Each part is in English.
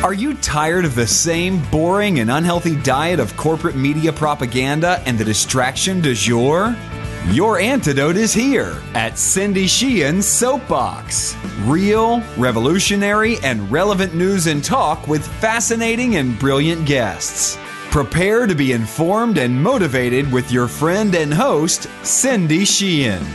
Are you tired of the same boring and unhealthy diet of corporate media propaganda and the distraction du jour? Your antidote is here at Cindy Sheehan's Soapbox. Real, revolutionary, and relevant news and talk with fascinating and brilliant guests. Prepare to be informed and motivated with your friend and host, Cindy Sheehan.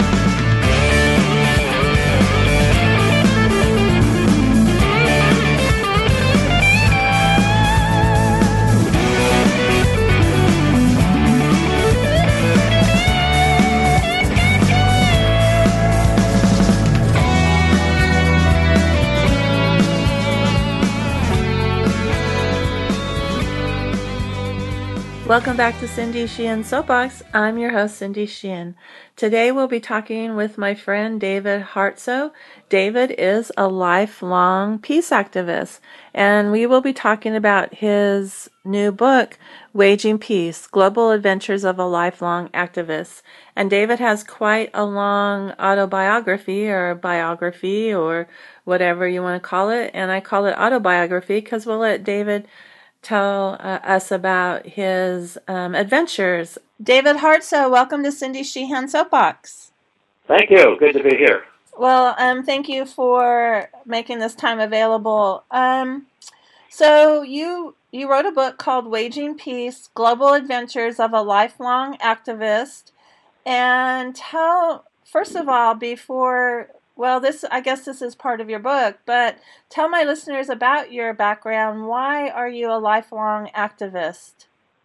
Welcome back to Cindy Sheehan Soapbox. I'm your host, Cindy Sheehan. Today we'll be talking with my friend David Hartsough. David is a lifelong peace activist, and we will be talking about his new book, Waging Peace, Global Adventures of a Lifelong Activist. And David has quite a long autobiography or biography or whatever you want to call it, and I call it autobiography because we'll let David tell us about his adventures. David Hartsough, welcome to Cindy Sheehan Soapbox. Thank you. Good to be here. Well, thank you for making this time available. So you wrote a book called Waging Peace, Global Adventures of a Lifelong Activist. And first of all, I guess this is part of your book, but tell my listeners about your background. Why are you a lifelong activist?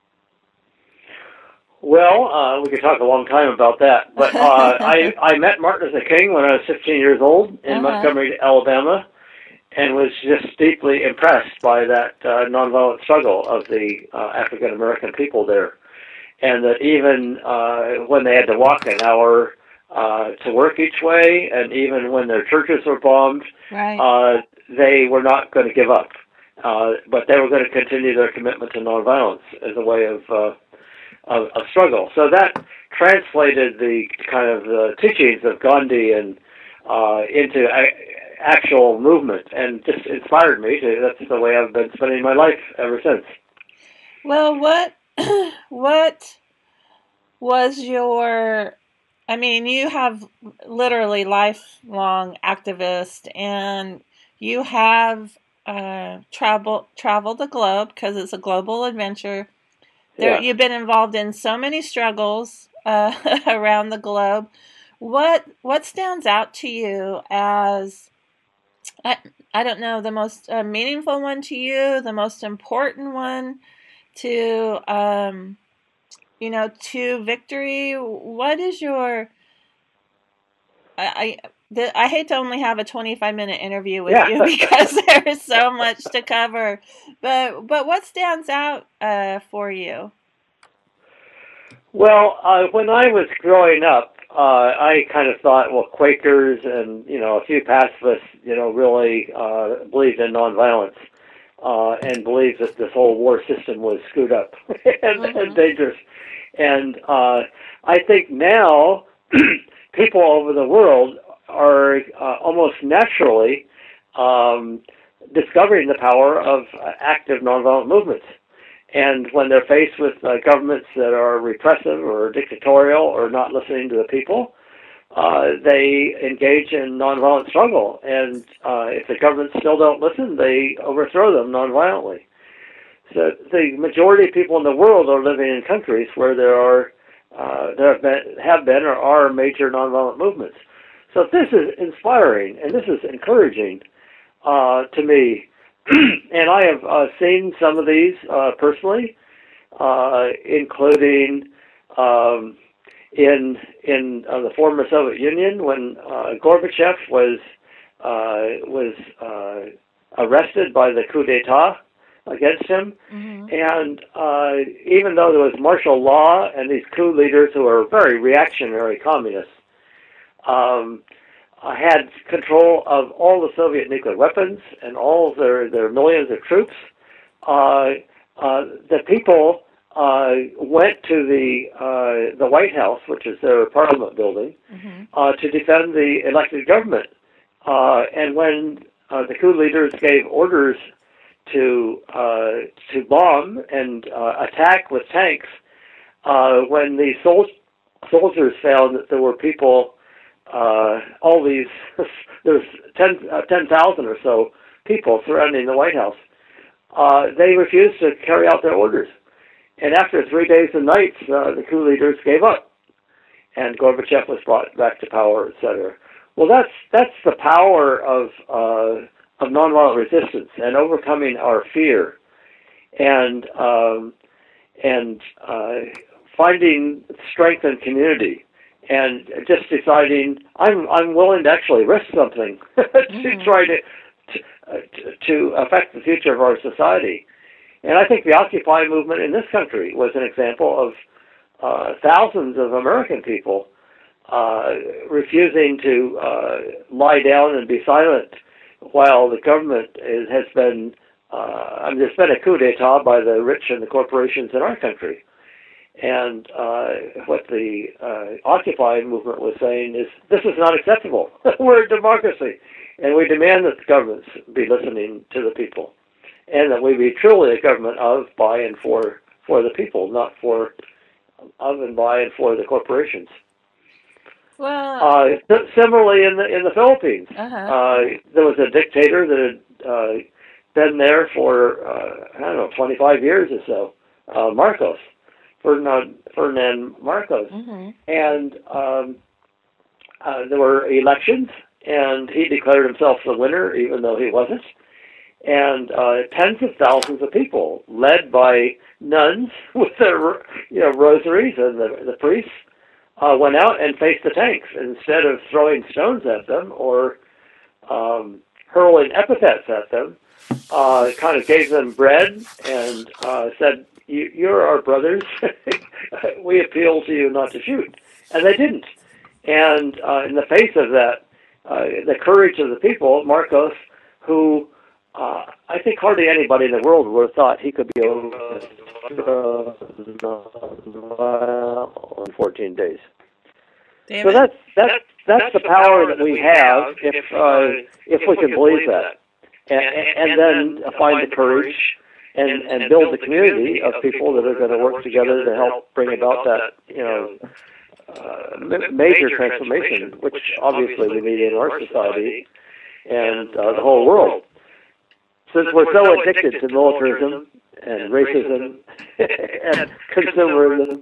Well, we could talk a long time about that, but I met Martin Luther King when I was 15 years old in Montgomery, Alabama, and was just deeply impressed by that nonviolent struggle of the African American people there, and that even when they had to walk an hour to work each way, and even when their churches were bombed, right. They were not going to give up, but they were going to continue their commitment to nonviolence as a way of struggle. So that translated the kind of the teachings of Gandhi and into actual movement, and just inspired me to. That's the way I've been spending my life ever since. Well, what was your? I mean, you have literally lifelong activist, and you have traveled the globe because it's a global adventure. You've been involved in so many struggles around the globe. What stands out to you as, I don't know, the most meaningful one to you, the most important one to to victory? What is your? I hate to only have a 25-minute interview with you because there is so much to cover. But what stands out for you? Well, when I was growing up, I kind of thought, well, Quakers and a few pacifists, really believed in nonviolence and believed that this whole war system was screwed up and dangerous. And I think now people over the world are almost naturally discovering the power of active nonviolent movements. And when they're faced with governments that are repressive or dictatorial or not listening to the people, they engage in nonviolent struggle. And if the governments still don't listen, they overthrow them nonviolently. So the majority of people in the world are living in countries where there have been or are major nonviolent movements. So this is inspiring and this is encouraging to me. And I have seen some of these personally, including in the former Soviet Union when Gorbachev was arrested by the coup d'état against him. And even though there was martial law and these coup leaders who are very reactionary communists had control of all the Soviet nuclear weapons and all their millions of troops, the people went to the White House, which is their parliament building, to defend the elected government. And when the coup leaders gave orders to bomb and attack with tanks when the soldiers found that there were people, all these, there's 10,000 or so people surrounding the White House. They refused to carry out their orders. And after 3 days and nights, the coup leaders gave up, and Gorbachev was brought back to power, etc. Well, that's the power of nonviolent resistance and overcoming our fear, and finding strength in community, and just deciding I'm willing to actually risk something to try to affect the future of our society. And I think the Occupy movement in this country was an example of thousands of American people refusing to lie down and be silent while the government has been, there's been a coup d'etat by the rich and the corporations in our country. And what the Occupy movement was saying is, this is not acceptable. We're a democracy, and we demand that the governments be listening to the people, and that we be truly a government of, by, and for the people, not of and by and for the corporations. Well, similarly in the Philippines, there was a dictator that had been there for 25 years or so, Marcos, Ferdinand Marcos, and there were elections, and he declared himself the winner, even though he wasn't. And tens of thousands of people, led by nuns with their rosaries, and the priests, went out and faced the tanks instead of throwing stones at them or hurling epithets at them. Kind of gave them bread and said, "You're our brothers. We appeal to you not to shoot," and they didn't. And in the face of that, the courage of the people, Marcos, who I think hardly anybody in the world would have thought he could be over in 14 days. David? So that's the power that we have if we can believe that, and then find the courage and build the community of people that are going to work together to help bring about that major transformation, which obviously we need in our society and the whole world. Since we're so addicted to militarism and racism and consumerism,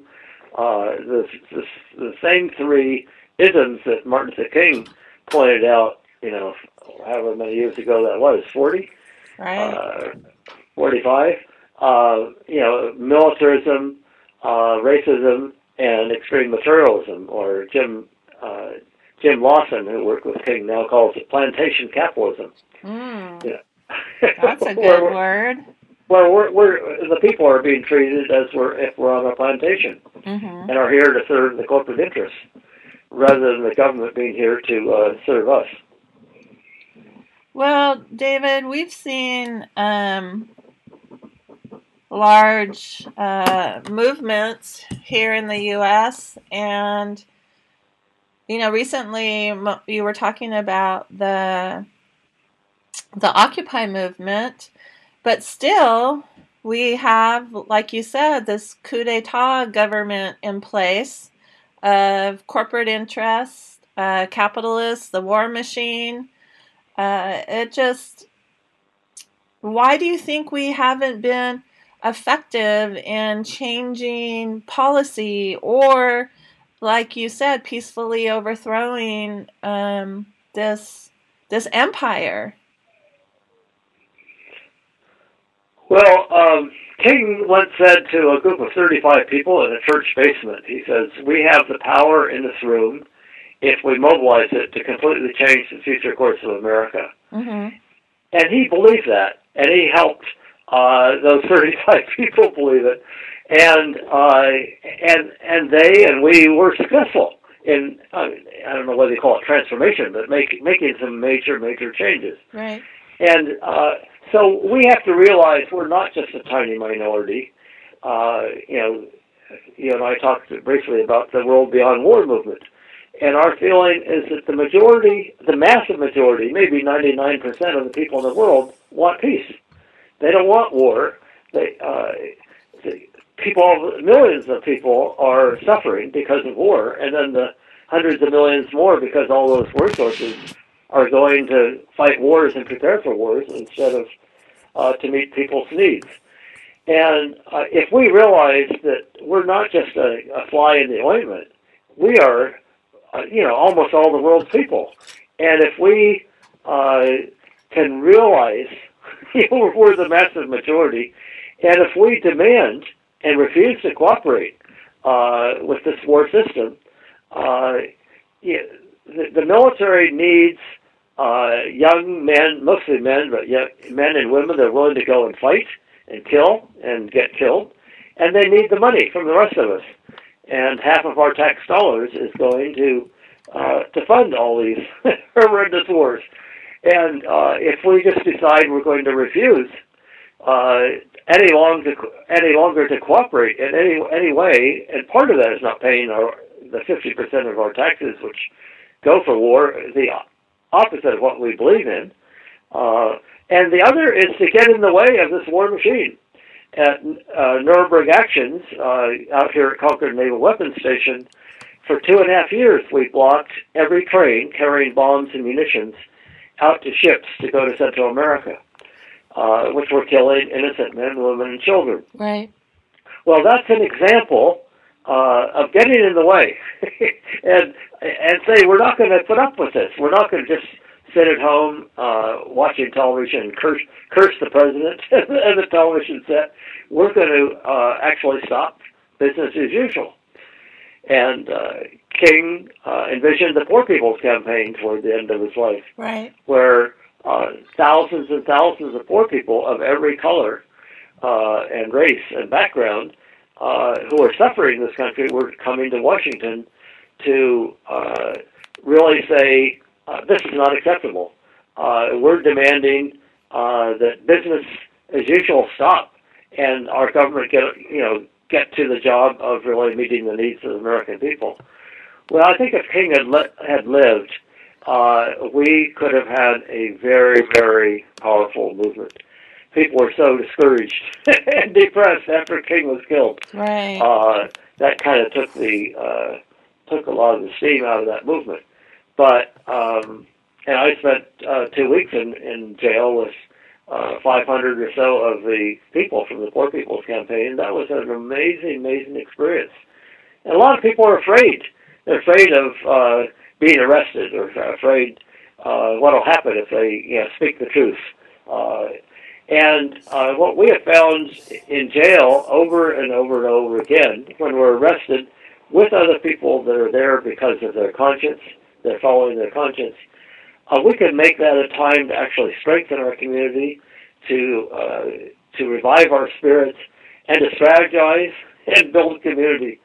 the same three isms that Martin Luther King pointed out, however many years ago that was, 40? Right. 45? Militarism, racism, and extreme materialism, or Jim Lawson, who worked with King, now calls it plantation capitalism. That's a good word. Well, we're the people are being treated as if we're on a plantation, and are here to serve the corporate interests, rather than the government being here to serve us. Well, David, we've seen large movements here in the U.S., and recently you were talking about the Occupy movement, but still we have, like you said, this coup d'etat government in place of corporate interests, capitalists, the war machine. Why do you think we haven't been effective in changing policy or, like you said, peacefully overthrowing this empire? Well, King once said to a group of 35 people in a church basement, he says, "We have the power in this room if we mobilize it to completely change the future course of America." And he believed that, and he helped those 35 people believe it, and they and we were successful in I don't know whether you call it transformation, but making some major changes. Right. And so we have to realize we're not just a tiny minority. You and I talked briefly about the World Beyond War movement. And our feeling is that the majority, the massive majority, maybe 99% of the people in the world want peace. They don't want war. Millions of people are suffering because of war, and then the hundreds of millions more because all those resources are going to fight wars and prepare for wars instead of to meet people's needs. And if we realize that we're not just a fly in the ointment, we are, almost all the world's people. And if we can realize we're the massive majority, and if we demand and refuse to cooperate with this war system, the military needs young men, mostly men, but men and women that are willing to go and fight and kill and get killed, and they need the money from the rest of us. And half of our tax dollars is going to fund all these horrendous wars. And if we just decide we're going to refuse any longer to cooperate in any way, and part of that is not paying the 50% of our taxes, which go for war, the opposite of what we believe in. And the other is to get in the way of this war machine. At Nuremberg Actions, out here at Concord Naval Weapons Station, for 2.5 years we blocked every train carrying bombs and munitions out to ships to go to Central America, which were killing innocent men, women, and children. Right. Well, that's an example of getting in the way and say we're not going to put up with this. We're not going to just sit at home watching television and curse the president and the television set. We're going to actually stop business as usual. And King envisioned the Poor People's Campaign toward the end of his life, right, where thousands and thousands of poor people of every color and race and background who are suffering in this country were coming to Washington to really say, this is not acceptable. We're demanding that business as usual stop, and our government get to the job of really meeting the needs of the American people. Well, I think if King had lived, we could have had a very, very powerful movement. People were so discouraged and depressed after King was killed. Right. That kind of took a lot of the steam out of that movement. But and I spent 2 weeks in jail with 500 or so of the people from the Poor People's Campaign. That was an amazing, amazing experience. And a lot of people are afraid. They're afraid of being arrested, or afraid what will happen if they speak the truth. And what we have found in jail over and over and over again, when we're arrested with other people that are there because of their conscience, they're following their conscience, we can make that a time to actually strengthen our community, to revive our spirits, and to strategize and build a community.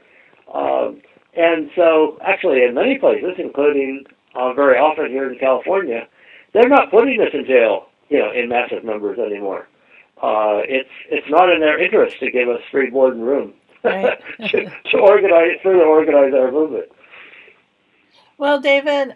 And so, actually, in many places, including very often here in California, they're not putting us in jail, in massive numbers anymore. It's not in their interest to give us free board and room right. to further organize our movement. Well, David,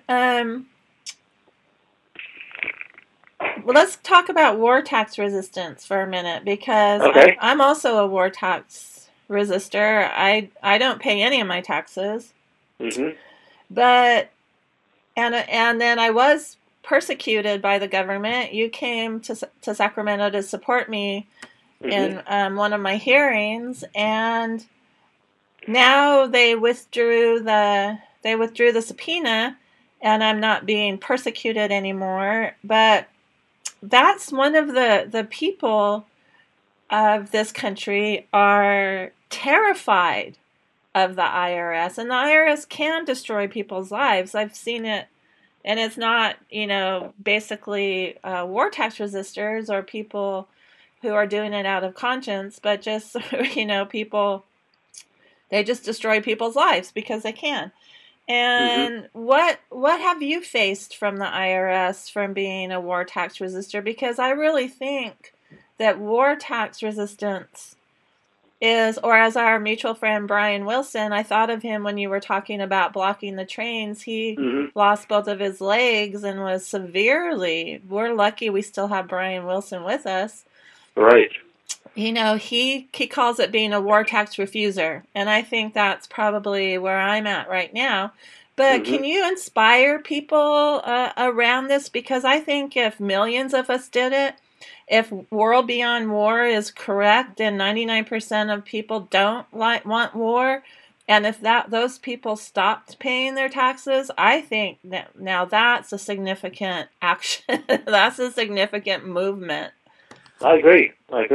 let's talk about war tax resistance for a minute, because okay. I'm also a war tax resistor. I don't pay any of my taxes, mm-hmm. but and then I was persecuted by the government. You came to Sacramento to support me mm-hmm. in one of my hearings, and now they withdrew the subpoena, and I'm not being persecuted anymore. But that's one of the people of this country are terrified of the IRS, and the IRS can destroy people's lives. I've seen it, and it's not, basically war tax resistors or people who are doing it out of conscience, but just, people, they just destroy people's lives because they can. And mm-hmm. what have you faced from the IRS from being a war tax resistor? Because I really think that war tax resistance is, or as our mutual friend Brian Wilson, I thought of him when you were talking about blocking the trains. He mm-hmm. lost both of his legs and was severely, we're lucky we still have Brian Wilson with us, Right. He calls it being a war tax refuser, and I think that's probably where I'm at right now. But can you inspire people around this? Because I think if millions of us did it, if World Beyond War is correct and 99% of people don't want war, and if those people stopped paying their taxes, I think that now that's a significant action. That's a significant movement. I agree.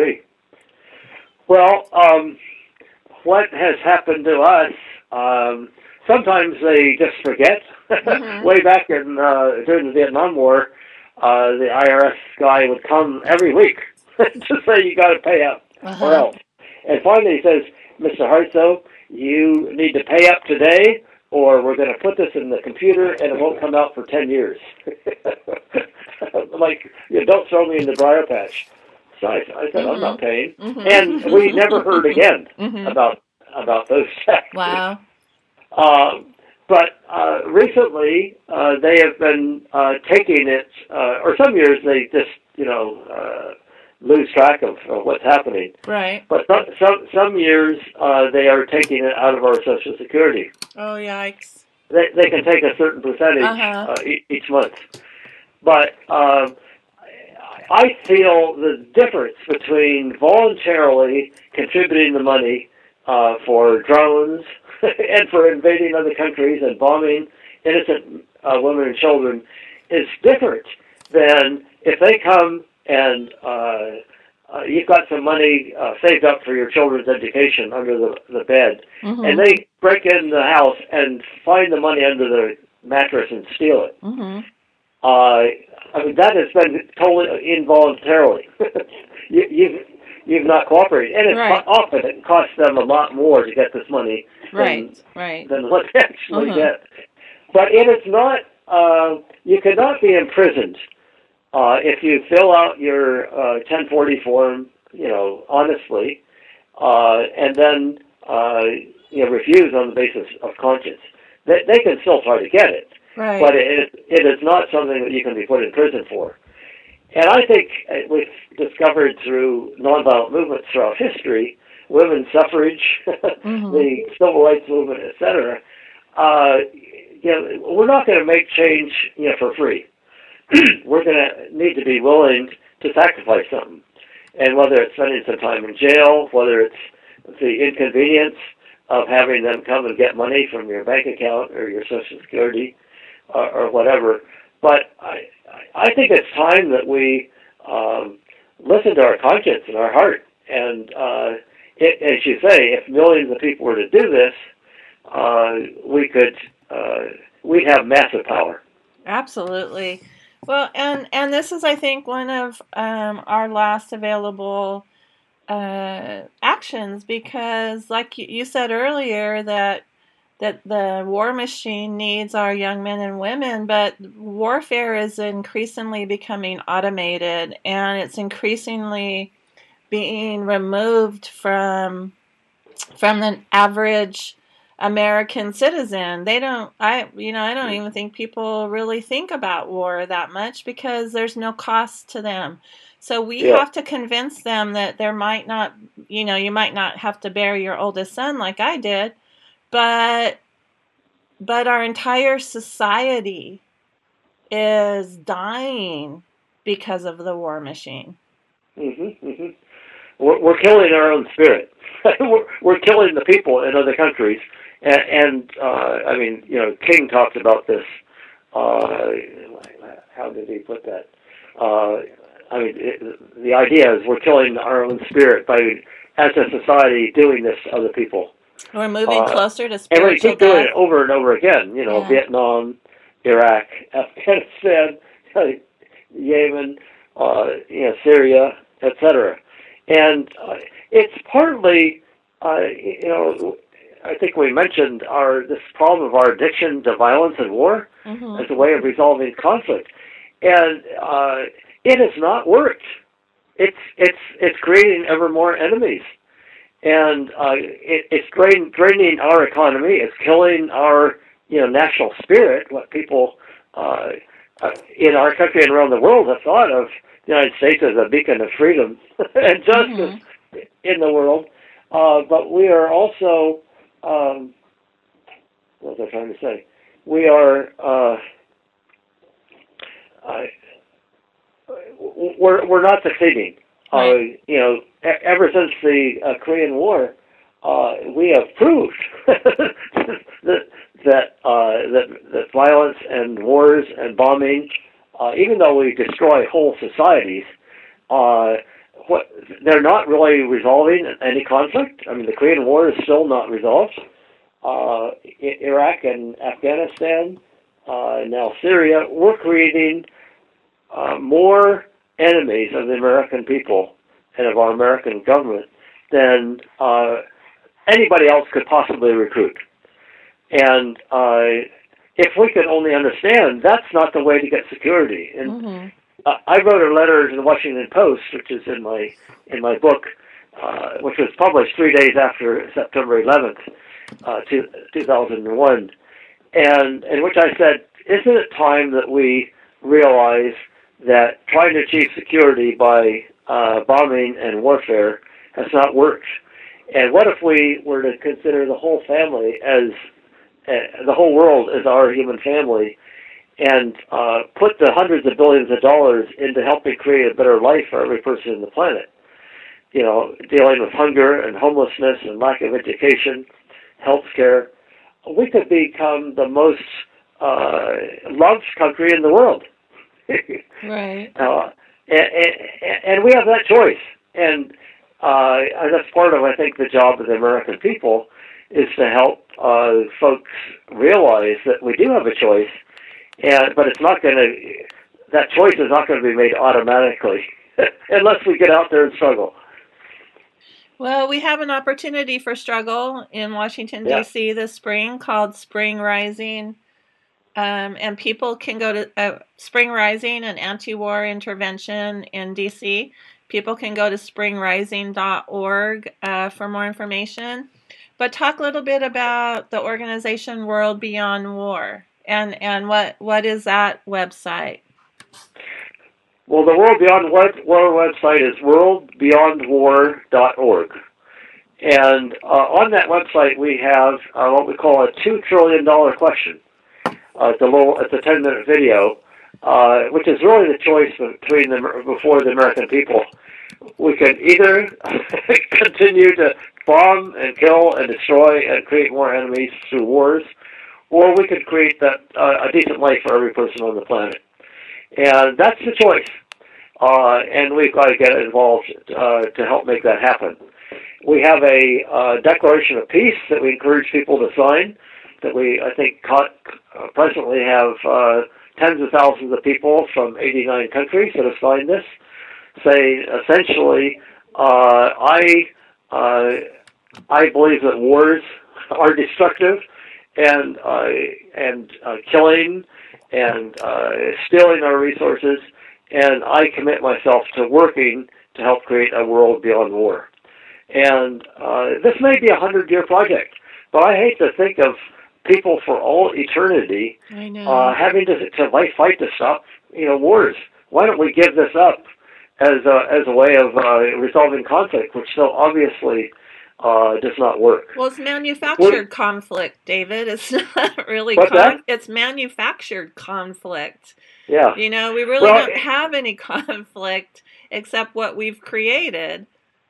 Well, what has happened to us? Sometimes they just forget. Way back in during the Vietnam War, the IRS guy would come every week to say you got to pay up or else. And finally he says, Mr. Hartsoe, you need to pay up today, or we're going to put this in the computer and it won't come out for 10 years. Like, don't throw me in the briar patch. So I said, I'm not paying. And we never heard again about those taxes. Wow. But recently, they have been taking it, or some years they just, lose track of what's happening. Right. But some years they are taking it out of our Social Security. Oh, yikes. They can take a certain percentage each month. But I feel the difference between voluntarily contributing the money for drones and for invading other countries and bombing innocent women and children is different than if they come and you've got some money saved up for your children's education under the bed, and they break in the house and find the money under the mattress and steal it. I mean, that has been totally involuntarily. You've not cooperated, and often it costs them a lot more to get this money than what they actually get. But it is not. You cannot be imprisoned if you fill out your 1040 form, honestly, and then refuse on the basis of conscience. They can still try to get it. Right. But it is not something that you can be put in prison for. And I think we've discovered through nonviolent movements throughout history, women's suffrage, the civil rights movement, etc. We're not going to make change, for free. We're going to need to be willing to sacrifice something. And whether it's spending some time in jail, whether it's the inconvenience of having them come and get money from your bank account or your Social Security, or whatever. But I think it's time that we listen to our conscience and our heart. And as you say, if millions of people were to do this, we'd have massive power. Absolutely. Well, and this is, I think, one of our last available actions, because, like you said earlier, that the war machine needs our young men and women, but warfare is increasingly becoming automated, and it's increasingly being removed from the average American citizen. I don't even think people really think about war that much because there's no cost to them. So we have to convince them that there might not, you might not have to bury your oldest son like I did, but our entire society is dying because of the war machine. We're killing our own spirit. We're killing the people in other countries. And I mean, King talked about this. How did he put that? I mean, the idea is we're killing our own spirit by, as a society, doing this to other people. We're moving closer to spiritual and we keep doing it over and over again. Vietnam, Iraq, Afghanistan, Yemen, Syria, etc. And it's partly, I think we mentioned this problem of our addiction to violence and war as a way of resolving conflict, and it has not worked. It's creating ever more enemies, and it's draining our economy. It's killing our national spirit. What people in our country and around the world have thought of the United States as a beacon of freedom and justice in the world. But we are also, what was I trying to say? We are, we're not succeeding. Right. Ever since the Korean War, we have proved that violence and wars and bombing, even though we destroy whole societies, they're not really resolving any conflict. I mean, the Korean War is still not resolved. Iraq and Afghanistan, now Syria, we're creating more enemies of the American people and of our American government than anybody else could possibly recruit. And if we could only understand, that's not the way to get security. And I wrote a letter to the Washington Post, which is in my book, which was published 3 days after September 11th, 2001, and in which I said, isn't it time that we realize that trying to achieve security by bombing and warfare has not worked? And what if we were to consider the whole family as the whole world as our human family, and put the hundreds of billions of dollars into helping create a better life for every person on the planet? Dealing with hunger and homelessness and lack of education, health care. We could become the most loved country in the world. Right. And we have that choice. And that's part of, I think, the job of the American people is to help folks realize that we do have a choice, but it's not going to. That choice is not going to be made automatically unless we get out there and struggle. Well, we have an opportunity for struggle in Washington, D.C. this spring called Spring Rising. And people can go to Spring Rising, an anti-war intervention in D.C. People can go to springrising.org for more information. But talk a little bit about the organization World Beyond War and what is that website? Well, the World Beyond War website is worldbeyondwar.org. And on that website we have what we call a $2 trillion question. It's a 10-minute video, which is really the choice before the American people. We can either continue to bomb and kill and destroy and create more enemies through wars, or we could create a decent life for every person on the planet. And that's the choice. And we've got to get involved to help make that happen. We have a Declaration of Peace that we encourage people to sign, that we, I think, presently have tens of thousands of people from 89 countries that have signed this, saying essentially, I believe that wars are destructive, and killing and stealing our resources, and I commit myself to working to help create a world beyond war. And this may be a 100-year project, but I hate to think of people for all eternity having to fight to stop wars. Why don't we give this up as a way of resolving conflict, which so obviously does not work? Well, it's manufactured conflict, David. It's not really it's manufactured conflict. Yeah. We really don't have any conflict except what we've created.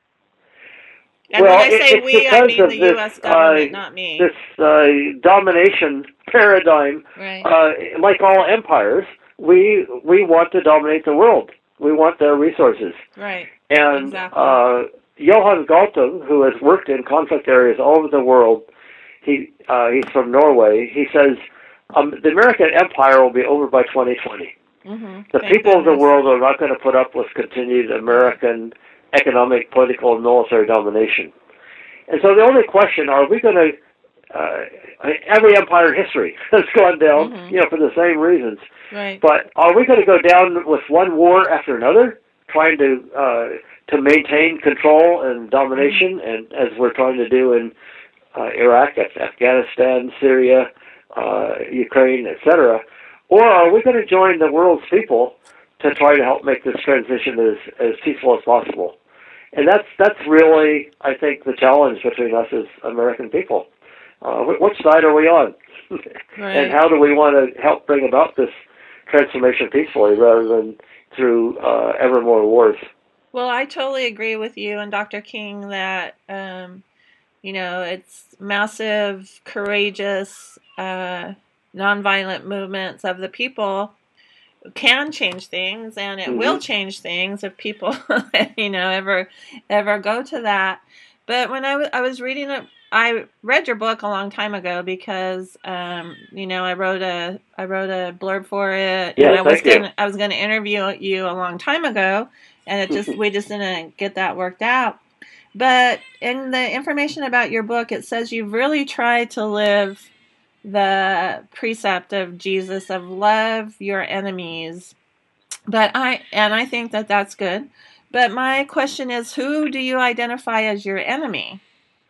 And when I say we, I mean the U.S. government, not me. This domination paradigm, right. Like all empires, we want to dominate the world. We want their resources. Right. And exactly. Johan Galtung, who has worked in conflict areas all over the world, he's from Norway. He says the American empire will be over by 2020. Mm-hmm. The people of the world are not going to put up with continued American economic, political, and military domination. And so the only question, are we going to, every empire in history has gone down, for the same reasons. Right. But are we going to go down with one war after another, trying to maintain control and domination, and as we're trying to do in Iraq, Afghanistan, Syria, Ukraine, etc.? Or are we going to join the world's people to try to help make this transition as peaceful as possible. And that's really, I think, the challenge between us as American people. Which side are we on? Right. And how do we want to help bring about this transformation peacefully rather than through ever more wars? Well, I totally agree with you and Dr. King that, it's massive, courageous, nonviolent movements of the people can change things, and it will change things if people, ever go to that. But when I was reading it, I read your book a long time ago because, I wrote a blurb for it, Yeah, and I was gonna interview you a long time ago, and we just didn't get that worked out. But in the information about your book, it says you've really tried to live the precept of Jesus of love your enemies. But I think that that's good. But my question is, who do you identify as your enemy?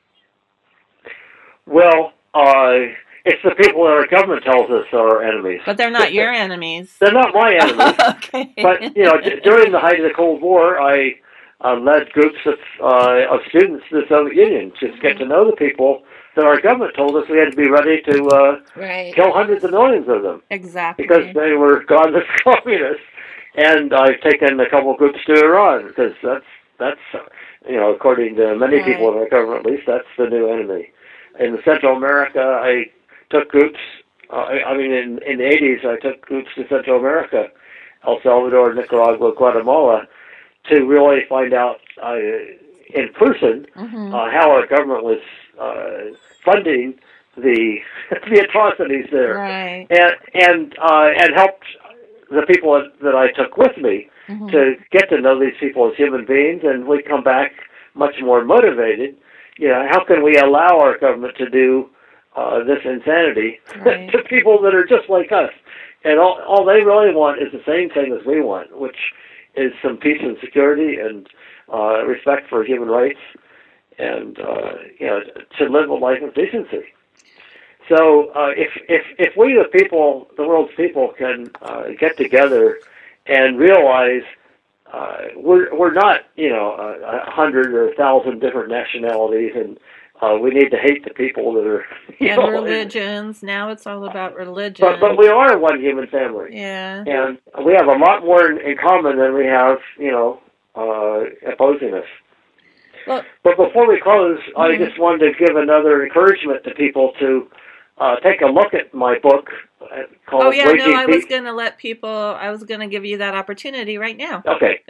Well, it's the people that our government tells us are our enemies. But they're not your enemies. They're not my enemies. Okay. But, during the height of the Cold War, I led groups of students to the Soviet Union to get to know the people that our government told us we had to be ready to kill hundreds of millions of them. Exactly. Because they were godless communists. And I've taken a couple of groups to Iran because that's according to many people in our government, at least, that's the new enemy. In Central America, I took groups. In the 80s, I took groups to Central America, El Salvador, Nicaragua, Guatemala, to really find out in person how our government was funding the atrocities there, right. and helped the people that I took with me to get to know these people as human beings, and we come back much more motivated. How can we allow our government to do this insanity to people that are just like us? And all they really want is the same thing as we want, which is some peace and security and respect for human rights, and to live a life of decency. So if we, the world's people, can get together and realize we're not 100 or 1,000 different nationalities, and we need to hate the people that are and religions. Now it's all about religion. But we are one human family. Yeah. And we have a lot more in common than we have opposing us. Well, but before we close, I just wanted to give another encouragement to people to take a look at my book called Waging Peace. I was going to let people, I was going to give you that opportunity right now. Okay.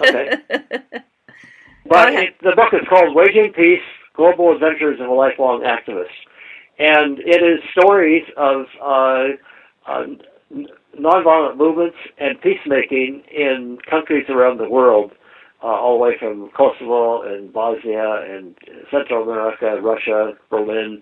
But the book is called Waging Peace, Global Adventures of a Lifelong Activist. And it is stories of nonviolent movements and peacemaking in countries around the world, all the way from Kosovo and Bosnia and Central America, Russia, Berlin,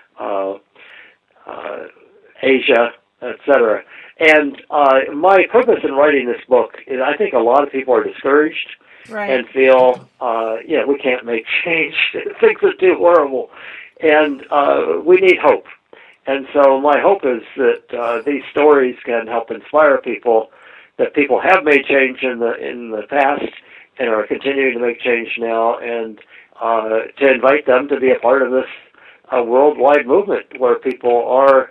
Asia, etc. And my purpose in writing this book is I think a lot of people are discouraged and feel, we can't make change. Things are too horrible. And we need hope. And so my hope is that these stories can help inspire people, that people have made change in the past and are continuing to make change now, and to invite them to be a part of this worldwide movement where people are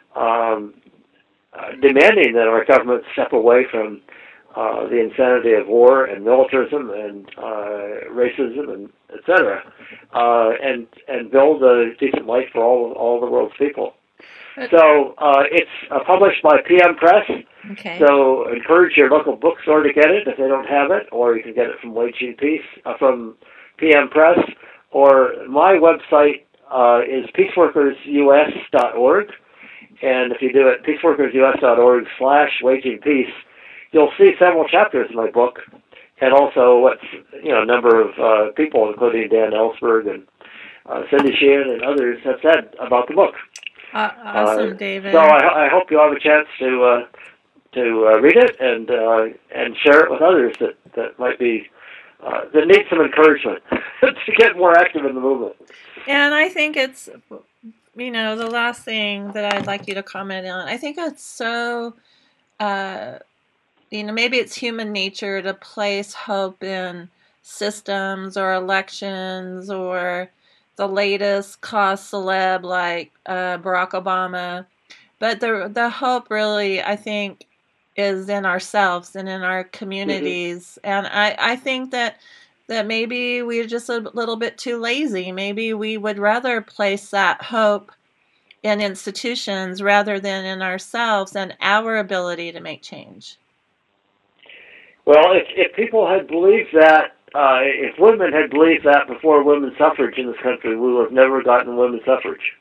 demanding that our government step away from the insanity of war and militarism and racism and etc. And build a decent life for all the world's people. So it's published by PM Press. Okay. So encourage your local bookstore to get it if they don't have it, or you can get it from Waging Peace from PM Press, or my website is peaceworkersus.org, and if you do it peaceworkersus.org/Waging Peace, you'll see several chapters in my book, and also a number of people, including Dan Ellsberg and Cindy Sheehan and others, have said about the book. Awesome, David. So I hope you'll have a chance to read it and share it with others that might be that need some encouragement to get more active in the movement. And I think it's the last thing that I'd like you to comment on. I think it's so maybe it's human nature to place hope in systems or elections or the latest cause celeb like Barack Obama. But the hope really, I think, is in ourselves and in our communities. And I think that maybe we're just a little bit too lazy. Maybe we would rather place that hope in institutions rather than in ourselves and our ability to make change. Well, if people had believed that, if women had believed that before women's suffrage in this country, we would have never gotten women's suffrage.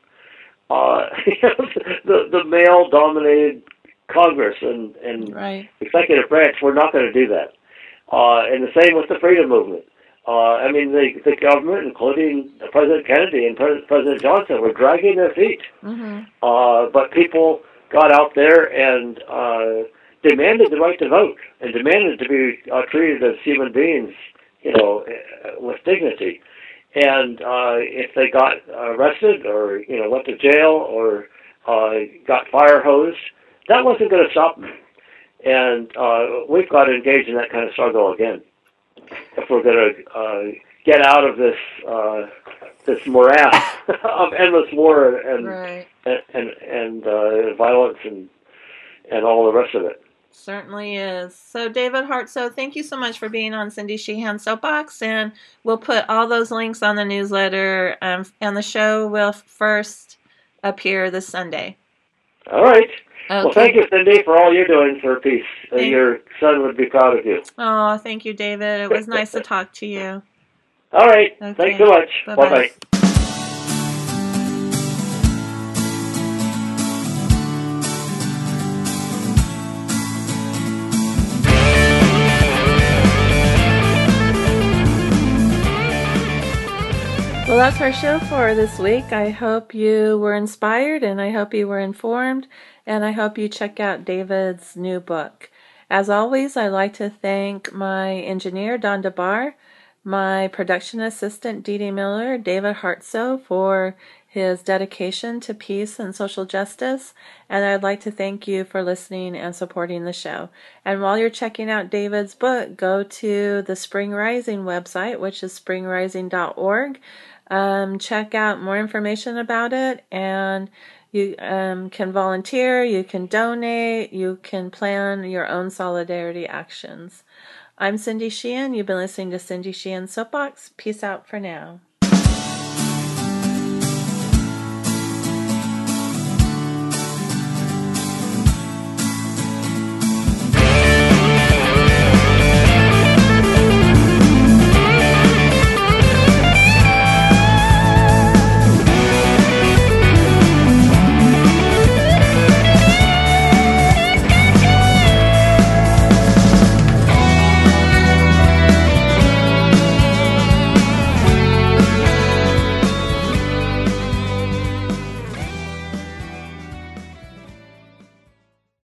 The male-dominated Congress and right. executive branch, we're not going to do that. And the same with the freedom movement. I mean, the government, including President Kennedy and President Johnson, were dragging their feet. But people got out there and demanded the right to vote and demanded to be treated as human beings, with dignity. And if they got arrested or went to jail or got fire hosed, that wasn't going to stop them. And we've got to engage in that kind of struggle again if we're going to get out of this morass of endless war and right. and violence and all the rest of it. Certainly is. So, David Hartsough, thank you so much for being on Cindy Sheehan Soapbox, and we'll put all those links on the newsletter, and the show will first appear this Sunday. All right. Okay. Well, thank you, Cindy, for all you're doing for peace. Your son would be proud of you. Oh, thank you, David. It was nice to talk to you. All right. Okay. Thanks so much. Bye-bye. Bye-bye. Well, that's our show for this week. I hope you were inspired, and I hope you were informed, and I hope you check out David's new book. As always, I'd like to thank my engineer, Don DeBar, my production assistant, Dee Dee Miller, David Hartsough, for his dedication to peace and social justice, and I'd like to thank you for listening and supporting the show. And while you're checking out David's book, go to the Spring Rising website, which is springrising.org. Check out more information about it, and you can volunteer, you can donate, you can plan your own solidarity actions. I'm Cindy Sheehan. You've been listening to Cindy Sheehan Soapbox. Peace out for now.